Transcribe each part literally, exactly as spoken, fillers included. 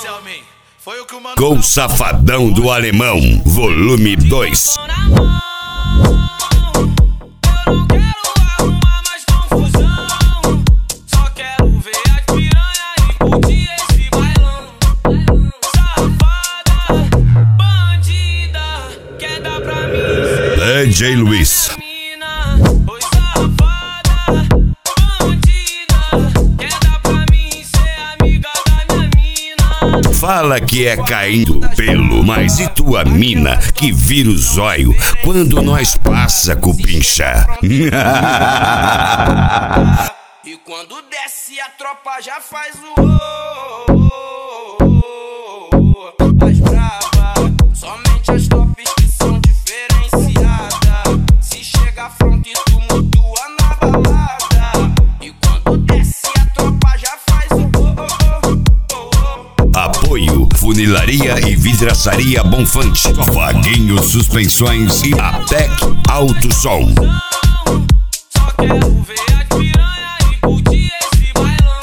Com o Safadão do Alemão, volume dois. D J Luiz. Fala que é caindo pelo, mas e tua mina que vira o zóio quando nós passa cupincha? E quando desce a tropa já faz o as brava, somente as tops que são diferenciadas. Se chega fronte tu mutua na balada. E quando desce a tropa já faz o Apoio Funilaria e Vidraçaria Bonfante, Vaguinho Suspensões e Atec Alto Som. Só quero ver as piranha e curtir esse bailão.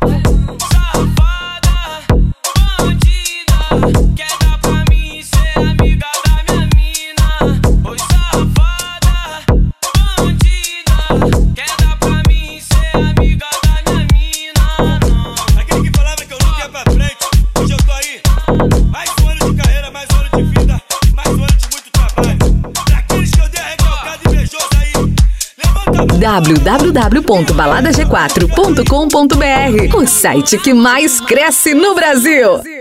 Safada, bandida, quer dar pra mim ser amiga da minha mina. Oi safada, bandida, quer dar pra mim ser amiga da minha mina. Aquele que falava que eu nunca ia pra frente, hoje eu tô aí. Mais um ano de carreira, mais um ano de vida, mais um ano de muito trabalho. Pra aqueles que eu dei recalcado e beijoso aí, w w w ponto balada g quatro ponto com ponto b r, o site que mais cresce no Brasil.